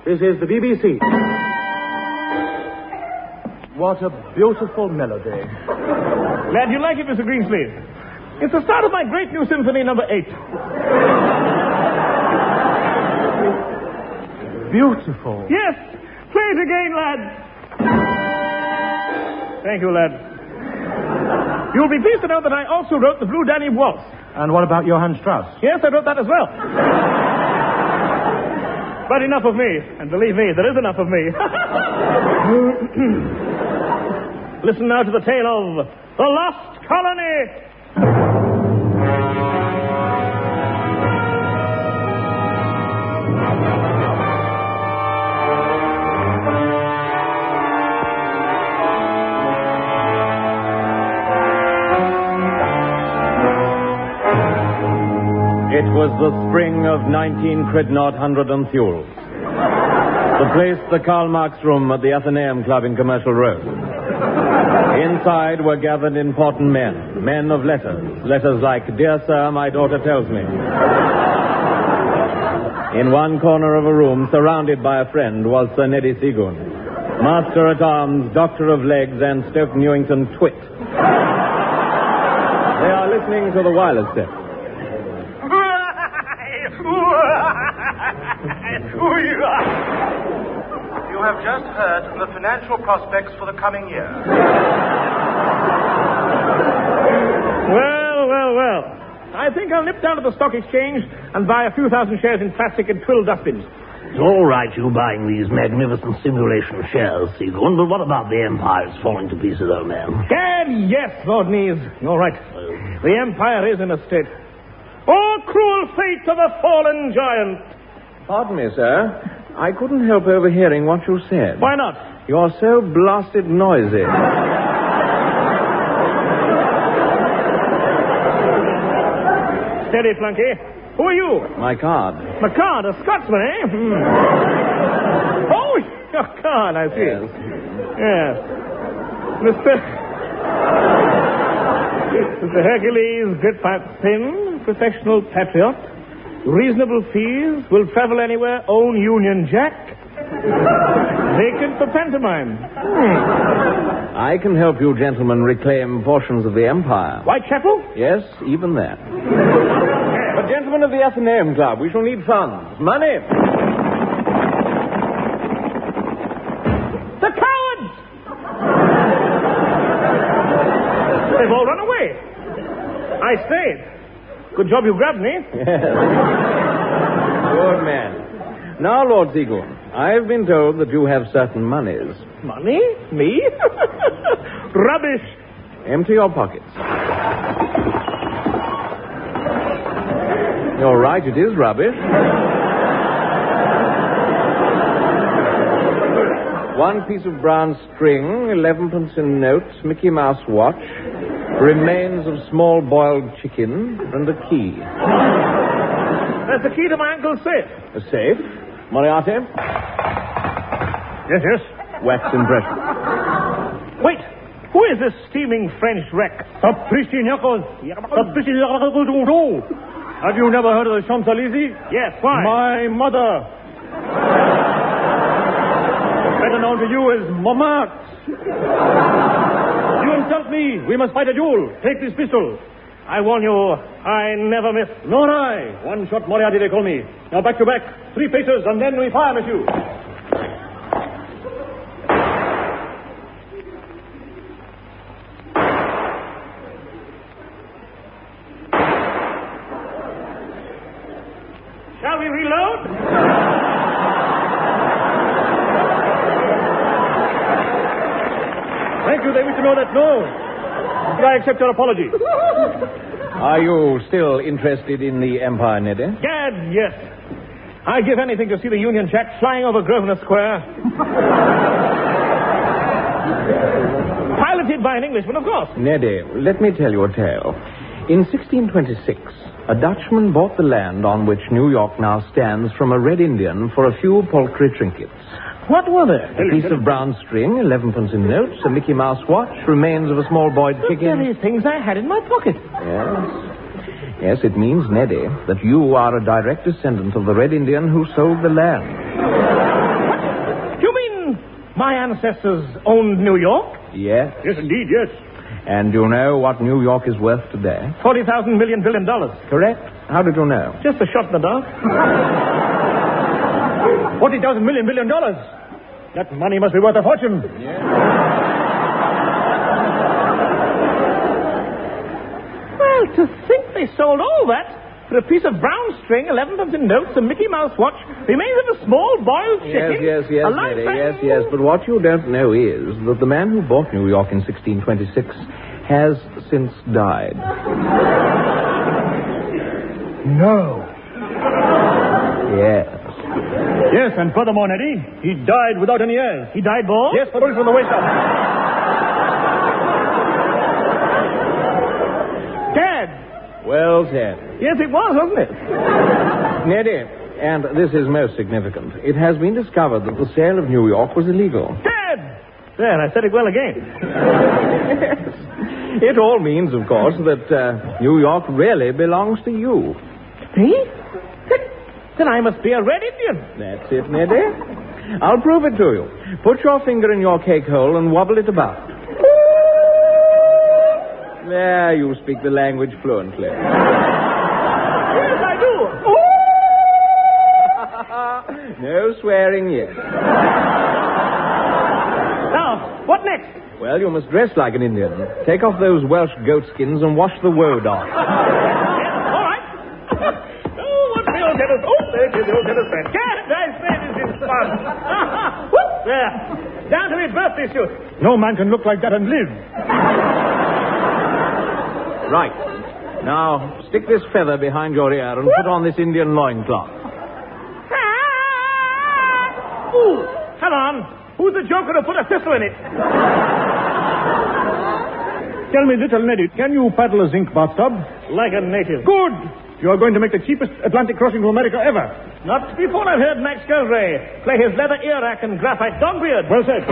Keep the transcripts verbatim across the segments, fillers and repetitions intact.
This is the B B C. What a beautiful melody. Glad you like it, Mister Greensleeve. It's the start of my great new symphony, number eight. Beautiful. Yes. Play it again, lad. Thank you, lad. You'll be pleased to know that I also wrote the Blue Danube Waltz. And what about Johann Strauss? Yes, I wrote that as well. But enough of me. And believe me, there is enough of me. Listen now to the tale of The Lost Colony. It was the spring of nineteen Cridnot Hundred and Thule. The place, the Karl Marx Room at the Athenaeum Club in Commercial Road. Inside were gathered important men, men of letters. Letters like, "Dear sir, my daughter tells me." In one corner of a room, surrounded by a friend, was Sir Neddy Seagoon, Master at Arms, Doctor of Legs, and Stoke Newington Twit. They are listening to the wireless set. You have just heard the financial prospects for the coming year. Well, well, well. I think I'll nip down to the stock exchange and buy a few thousand shares in plastic and twill dustbins. It's all right you buying these magnificent simulation shares, Seagoon, but what about the Empire? It's falling to pieces, old man. Gad, yes, Lord Neves. You're right. The Empire is in a state. Oh, cruel fate of a fallen giant. Pardon me, sir. I couldn't help overhearing what you said. Why not? You're so blasted noisy. Steady, Flunky. Who are you? My card. My card, a Scotsman, eh? Hmm. Oh, your card, I see. Yes. Yes. Mister Mister Hercules Gritpin, professional patriot, reasonable fees, will travel anywhere, own Union Jack, vacant for pantomime. Hmm. I can help you gentlemen reclaim portions of the Empire. Whitechapel? Yes, even that. But gentlemen of the Athenaeum Club, we shall need funds. Money. The cowards! They've all run away. I stayed. Good job you grabbed me. Yes. Good man. Now, Lord Seagoon, I've been told that you have certain monies. Money? Me? Rubbish. Empty your pockets. You're right, it is rubbish. One piece of brown string, elevenpence in notes, Mickey Mouse watch, remains of small boiled chicken, and a key. That's the key to my uncle's safe. A safe? Moriarty? Yes, yes. Wax impression. Wait. Who is this steaming French wreck? Sapristignacos. Sapristignacos. Have you never heard of the Champs-Élysées? Yes, why? My mother. Better known to you as Montmartre. You insult me. We must fight a duel. Take this pistol. I warn you, I never miss. Nor I. One shot Moriarty, they call me. Now back to back. Three paces, and then we fire, monsieur. Shall we reload? Thank you. They wish to know that no. But I accept your apology. Are you still interested in the Empire, Neddy? Gad, yes. I'd give anything to see the Union Jack flying over Grosvenor Square. Piloted by an Englishman, of course. Neddy, let me tell you a tale. In sixteen twenty-six, a Dutchman bought the land on which New York now stands from a Red Indian for a few paltry trinkets. What were they? A piece of brown string, elevenpence in notes, a Mickey Mouse watch, remains of a small boiled The chicken. very things I had in my pocket. Yes. Yes, it means, Neddy, that you are a direct descendant of the Red Indian who sold the land. My ancestors owned New York. Yes. Yes, indeed, yes. And do you know what New York is worth today? Forty thousand million billion dollars. Correct. How did you know? Just a shot in the dark. Forty thousand million billion dollars. That money must be worth a fortune. Well, to think they sold all that for a piece of brown string, eleven pence in notes, a Mickey Mouse watch, remains of a small boiled chicken. Yes, yes, yes, a Neddy, lifetime- yes, yes. But what you don't know is that the man who bought New York in sixteen twenty-six has since died. No. Yes. Yes, and furthermore, Neddy, he died without any heirs. He died bald? Yes, the bullet from the waist up. Dead. Well said. Yes, it was, wasn't it? Neddy, and this is most significant, it has been discovered that the sale of New York was illegal. Dead. There, I said it well again. Yes. It all means, of course, that uh, New York really belongs to you. Me? Then I must be a red Indian. That's it, Neddy. I'll prove it to you. Put your finger in your cake hole and wobble it about. There, you speak the language fluently. Yes, I do. No swearing yet. Now, what next? Well, you must dress like an Indian. Take off those Welsh goat skins and wash the woad off. Yes, all right. Oh, what the old tennis? Oh, there it is, the old tennis fan. Gad, I say this is fun. Whoop, there. Down to his birthday suit. No man can look like that and live. Right. Now, stick this feather behind your ear and put on this Indian loincloth. Ooh, come on. Who's the joker who put a thistle in it? Tell me, little Neddy, can you paddle a zinc bathtub? Like a native. Good. You are going to make the cheapest Atlantic crossing to America ever. Not before I've heard Max Gilray play his leather ear rack and graphite dog beard. Well said.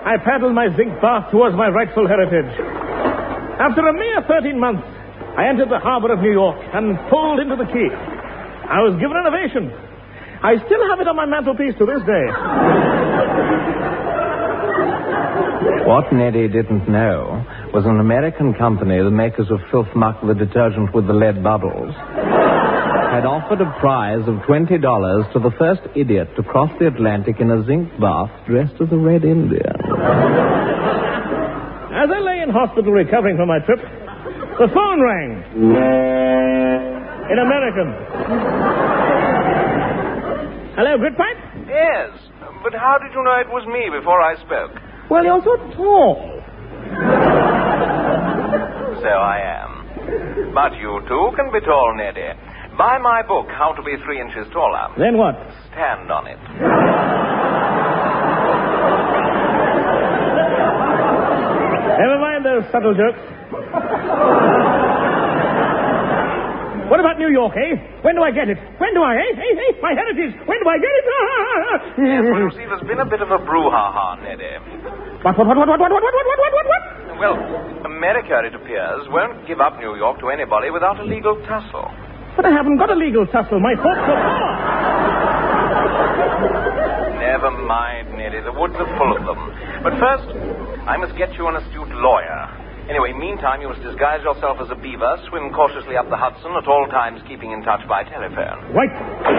I paddled my zinc bath towards my rightful heritage. After a mere thirteen months, I entered the harbor of New York and pulled into the quay. I was given an ovation. I still have it on my mantelpiece to this day. What Neddy didn't know was an American company, the makers of Filth Muck, the detergent with the lead bubbles, had offered a prize of twenty dollars to the first idiot to cross the Atlantic in a zinc bath dressed as a Red Indian. As I lay in hospital recovering from my trip, the phone rang. In American. Hello, Gridpipe? Yes, but how did you know it was me before I spoke? Well, you're so tall. So I am. But you too can be tall, Neddy. Buy my book, How to Be Three Inches Taller. Then what? Stand on it. Never mind those subtle jokes. What about New York, eh? When do I get it? When do I, eh? Hey, hey, my heritage. When do I get it? Yes, well, you see, there's been a bit of a brouhaha, Neddy. What, what, what, what, what, what, what, what, what, what, what, what? Well, America, it appears, won't give up New York to anybody without a legal tussle. But I haven't got a legal tussle. My folks are poor. Never mind, Neddy. The woods are full of them. But first, I must get you an astute lawyer. Anyway, meantime, you must disguise yourself as a beaver, swim cautiously up the Hudson, at all times keeping in touch by telephone. Right.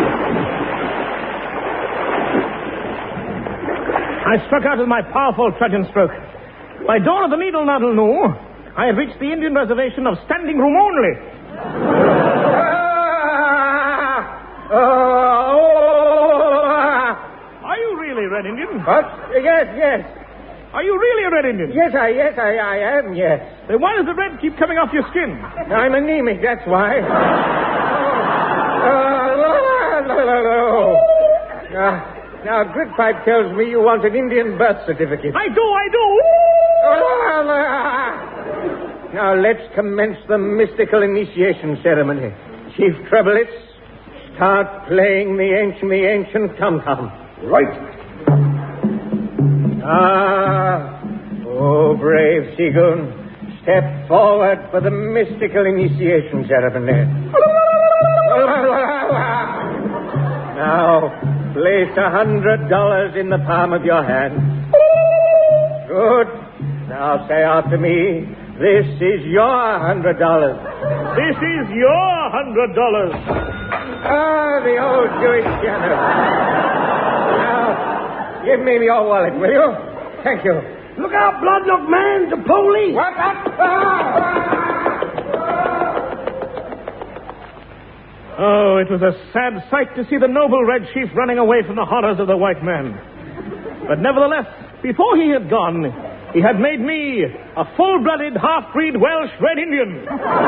I struck out with my powerful trudgeon stroke. By dawn of the Needle Noddle knew I had reached the Indian reservation of standing room only. Are you really a Red Indian? What? Yes, yes. Are you really a Red Indian? Yes, I, yes, I, I am, yes. Then why does the red keep coming off your skin? I'm anemic, that's why. Now, now, Gridpipe tells me you want an Indian birth certificate. I do, I do. Now, let's commence the mystical initiation ceremony. Chief Trebelitz, start playing the ancient, the ancient tom-tom. Right. Ah, oh, brave Seagoon, step forward for the mystical initiation ceremony. Now, place a hundred dollars in the palm of your hand. Good. Now say after me, this is your hundred dollars. This is your hundred dollars. Ah, the old Jewish piano. Now, give me your wallet, will you? Thank you. Look out, Bloodlock man, the police. What up? Oh, it was a sad sight to see the noble Red Chief running away from the horrors of the white man. But nevertheless, before he had gone, he had made me a full-blooded, half-breed Welsh Red Indian.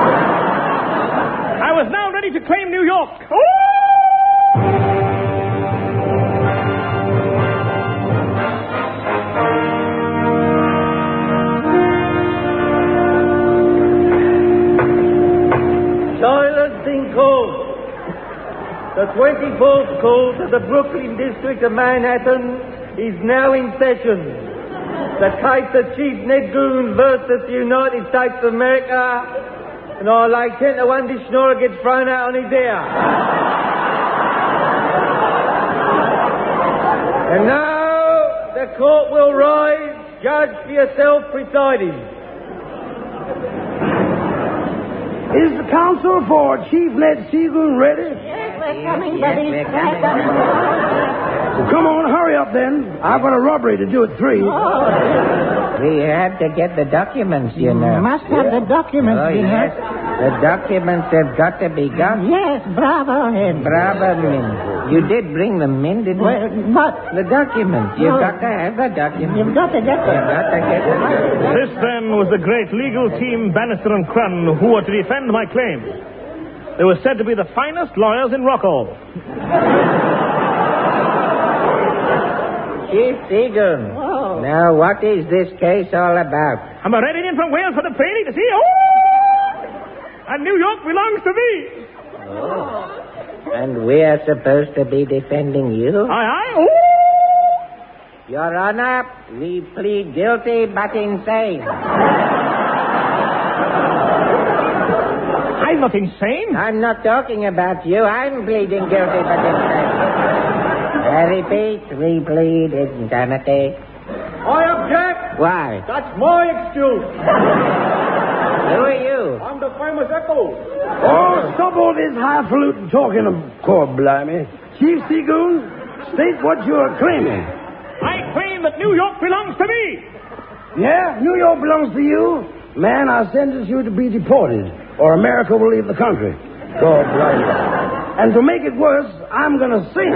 I was now ready to claim New York. Toilets in court. The twenty-fourth court of the Brooklyn district of Manhattan is now in session. The case of Chief Ned Goon versus the United States of America. And I'd like ten to one this schnorrer gets thrown out on his ear. And now the court will rise. Judge for yourself presiding. Is the counsel for Chief Ned Seagoon ready? Yes, we're coming, buddy. Well, come on, hurry up then. I've got a robbery to do at three. We have to get the documents, you know. You must have the documents, Oh, you yes. know. The documents have got to be got. Yes, bravo, Henry. Bravo, Min. You did bring them in, didn't Well, you? but The documents. You've No. got to have the documents. you've got to get You've them. got to get them. This, then, was the great legal team, Bannister and Crun, who were to defend my claims. They were said to be the finest lawyers in Rockall. Chief Seagoon. Oh. Now, what is this case all about? I'm a Red Indian from Wales for the Prairie to see. Oh! And New York belongs to me. Oh. And we are supposed to be defending you? Aye, aye. Oh! Your Honor, we plead guilty but insane. I'm not insane. I'm not talking about you. I'm pleading guilty but insane. I repeat, we plead insanity. I object. Why? That's my excuse. Who are you? I'm the famous Echo. Oh, stop all this highfalutin talking of court, blimey. Chief Seagoon, state what you're claiming. I claim that New York belongs to me. Yeah, New York belongs to you. Man, I sentence you to be deported, or America will leave the country. God bless you. And to make it worse, I'm going to sing.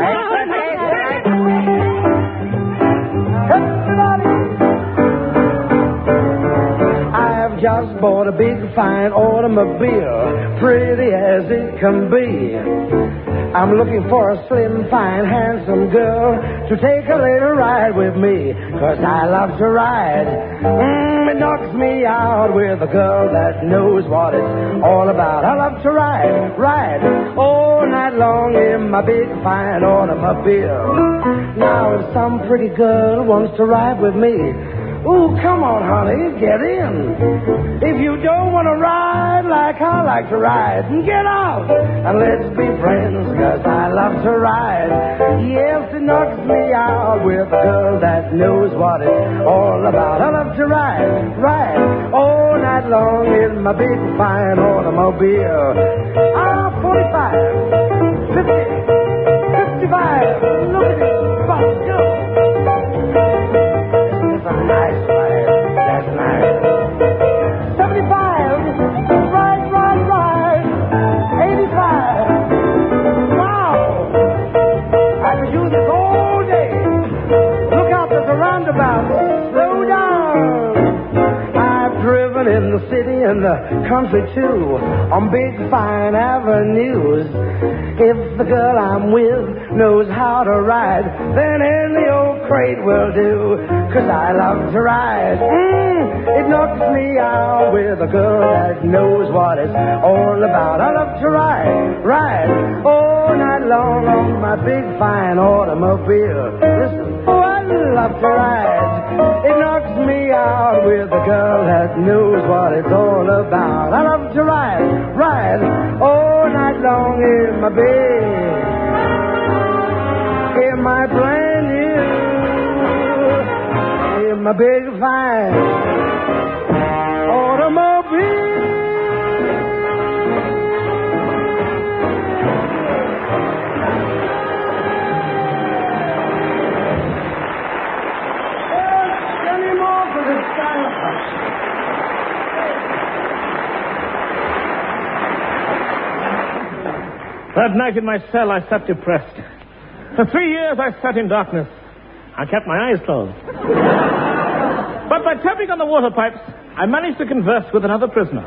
I've just bought a big, fine automobile, pretty as it can be. I'm looking for a slim, fine, handsome girl to take a little ride with me, 'cause I love to ride. Mm, it knocks me out with a girl that knows what it's all about. I love to ride, ride all night long in my big, fine automobile. Now, if some pretty girl wants to ride with me, ooh, come on, honey, get in. If you don't want to ride like I like to ride, get out and let's be friends, 'cause I love to ride. Yes, it knocks me out with a girl that knows what it's all about. I love to ride, ride all night long in my big, fine automobile. Ah, forty-five, fifty, fifty-five, look at it, bus go. Nice ride. That's nice. seventy-five. Ride, ride, ride. eighty-five. Wow. I could do this all day. Look out, there's a roundabout. Slow down. I've driven in the city and the country too, on big fine avenues. If the girl I'm with knows how to ride, then any old crate will do, 'cause I love to ride. Mm, it knocks me out with a girl that knows what it's all about. I love to ride, ride all night long on my big fine automobile. Listen, oh, I love to ride. It knocks me out with a girl that knows what it's all about. I love to ride, ride all night long in my big, in my brand new, in my big fine automobile. Any more for this time? That night in my cell, I sat depressed. For three years, I sat in darkness. I kept my eyes closed. But by tapping on the water pipes, I managed to converse with another prisoner.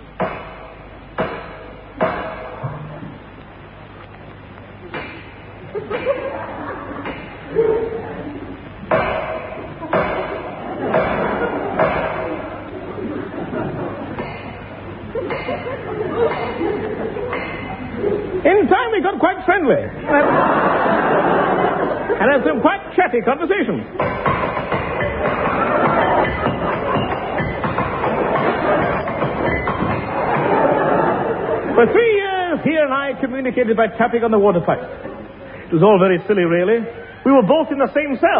In time, we got quite friendly. And had some quite chatty conversations. For three years, he and I communicated by tapping on the water pipes. It was all very silly, really. We were both in the same cell.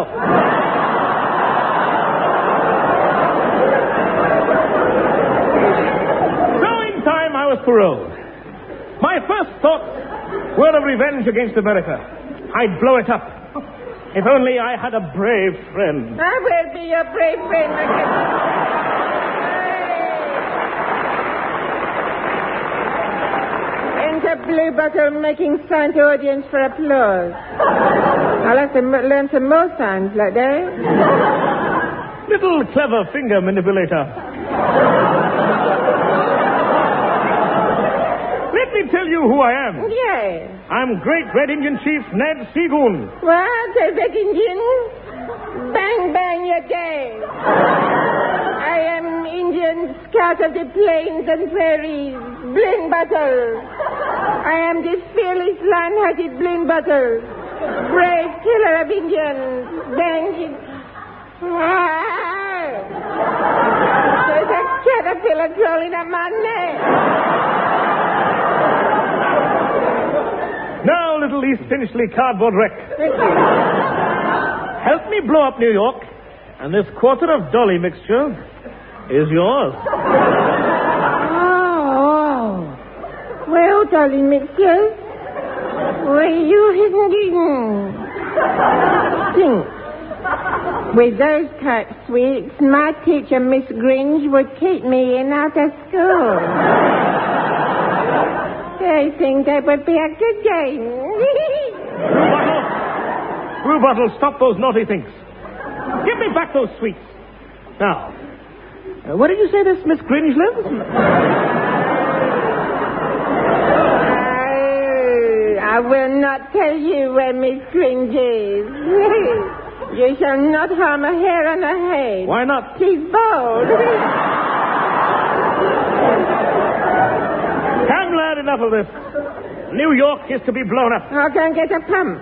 So in time, I was paroled. My first thoughts were of revenge against America. I'd blow it up. If only I had a brave friend. I will be your brave friend again. Enter Blue Bottle making sign to audience for applause. I'll have to m- learn some more signs like that. Little clever finger manipulator. Let me tell you who I am. Yes. I'm Great Red Indian Chief Ned Seagoon. What? A big Indian? Bang, bang, you're gay. I am Indian scout of the plains and prairies, Blind Bottle. I am the fearless, lion-hearted Blind Bottle, brave killer of Indians. Bang, There's a caterpillar crawling up my neck. Now, little East Finchley cardboard wreck. Help me blow up New York, and this quarter of Dolly mixture is yours. Oh. Well, Dolly mixture, where you hidden? Think. With those type sweets, my teacher, Miss Gringe, would keep me in after school. I think that would be a good game. Blue Bottle, stop those naughty things. Give me back those sweets. Now, uh, where did you say this Miss Gringe lives? I, I will not tell you where Miss Gringe is. You shall not harm a hair on her head. Why not? She's bold. Come, lad, enough of this. New York is to be blown up. I'll go and get a pump.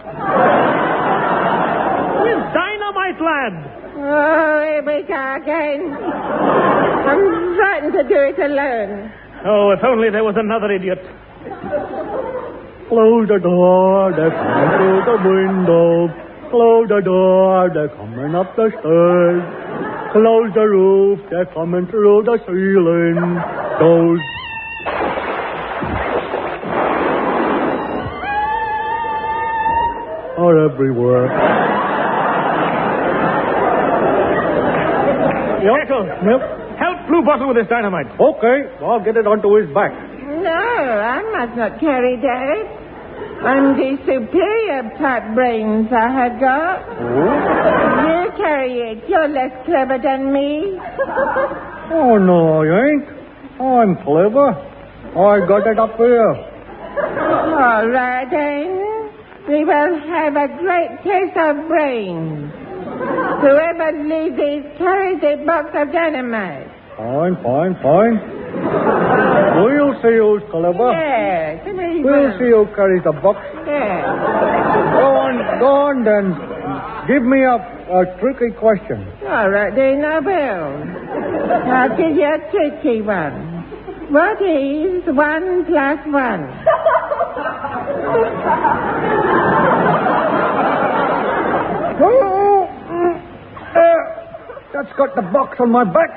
With dynamite, lad. Oh, here we go again. I'm frightened to do it alone. Oh, if only there was another idiot. Close the door, they're coming through the window. Close the door, they're coming up the stairs. Close the roof, they're coming through the ceiling. Those... are everywhere. Eccles, Yep. help Blue Bottle with this dynamite. Okay, I'll get it onto his back. No, I must not carry that. I'm the superior type brains I had got. Oh? You carry it. You're less clever than me. Oh, no, I ain't. I'm clever. I got it up here. All right, then. We will have a great taste of brains. Whoever leaves this carries a box of dynamite. Fine, fine, fine. We'll see who's clever. Yeah, come here. We'll see who carries the box. Yeah. Go on, go on then. Give me a, a tricky question. All right, then I will. I'll give you a tricky one. What is one plus one? Oh, mm, uh, that's got the box on my back.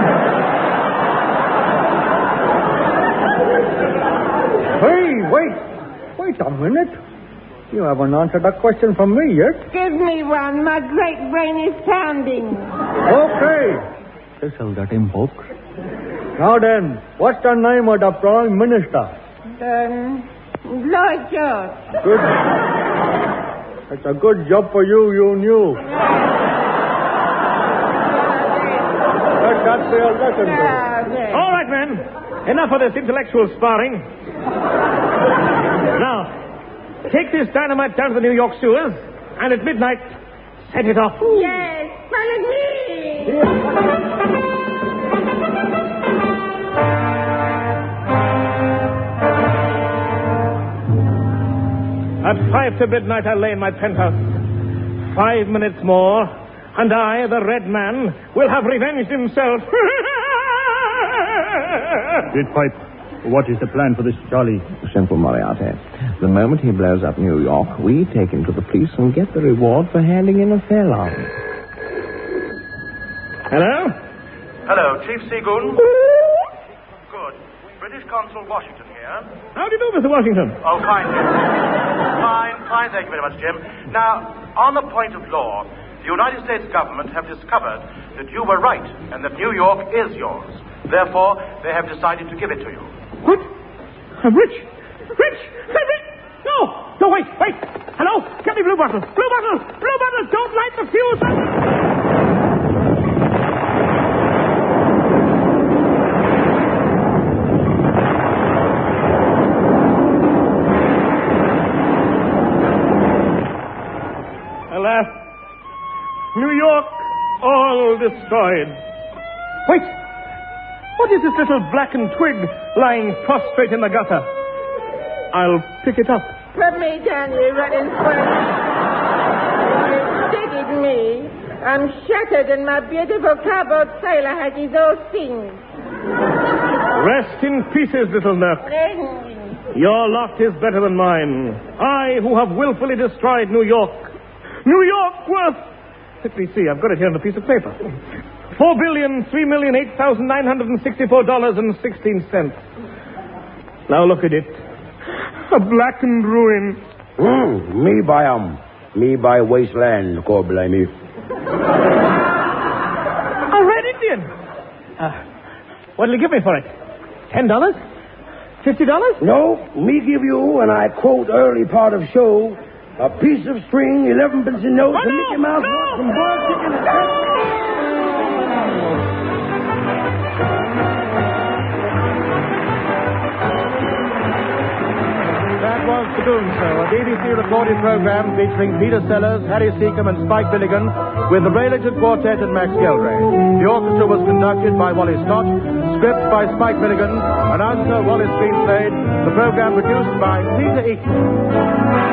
Hey, wait. Wait a minute. You haven't answered that question from me yet. Give me one. My great brain is pounding. Okay. This'll get him hooked. Now then, what's the name of the Prime Minister? Um, Lloyd George. Good. It's a good job for you, you knew. That, that's your lesson. All right, men. Enough of this intellectual sparring. Now, take this dynamite down to the New York sewers, and at midnight, set it off. Yes, follow me. At five to midnight, I lay in my penthouse. Five minutes more, and I, the Red Man, will have revenged himself. Bit Pipe, what is the plan for this Charlie? Simple, Moriarty. The moment he blows up New York, we take him to the police and get the reward for handing in a felon. Hello? Hello, Chief Seagoon. Good. British Consul Washington here. How do you do, Mister Washington? Oh, fine, Jim. Fine, fine, thank you very much, Jim. Now, on the point of law, the United States government have discovered that you were right and that New York is yours. Therefore, they have decided to give it to you. What? I'm rich. Rich? I'm rich. No. No, wait, wait. Hello? Get me Blue Bottle. Blue Bottle. Blue Bottle. Don't light the fuse. Alas, New York all destroyed. Wait. What is this little blackened twig lying prostrate in the gutter? I'll pick it up. Put me down, you rotten squirrel. You staggered me. I'm shattered and my beautiful cardboard sailor has his own things. Rest in pieces, little Nurk. Your lot is better than mine. I, who have willfully destroyed New York. New York worth... Let me see, I've got it here on a piece of paper. Four billion, three million, eight thousand nine hundred and sixty-four dollars and sixteen cents. Now look at it. A blackened ruin. Mm, me buy 'em. Me buy wasteland, God blame me. A red Indian. Uh, what'll you give me for it? Ten dollars? Fifty dollars? No, me give you, and I quote early part of show, a piece of string, eleven pence in notes, oh, and no, Mickey Mouse no, wants some boiled chicken. That was The Goon Show, a B B C recorded program featuring Peter Sellers, Harry Seacombe, and Spike Billigan, with the Raylington Quartet and Max Geldray. The orchestra was conducted by Wally Scott, script by Spike Billigan, announcer Wallace Greenslade, the program produced by Peter Eaton.